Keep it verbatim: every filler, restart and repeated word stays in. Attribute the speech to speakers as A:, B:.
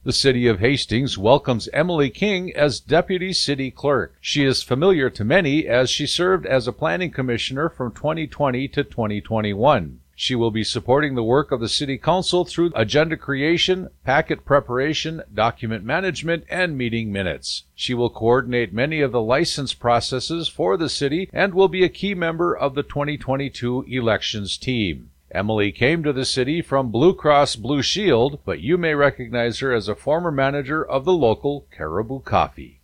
A: The City of Hastings welcomes Emily King as Deputy City Clerk. She is familiar to many as she served as a Planning Commissioner from twenty twenty to twenty twenty-one. She will be supporting the work of the City Council through agenda creation, packet preparation, document management, and meeting minutes. She will coordinate many of the license processes for the city and will be a key member of the twenty twenty-two elections team. Emily came to the city from Blue Cross Blue Shield, but you may recognize her as a former manager of the local Caribou Coffee.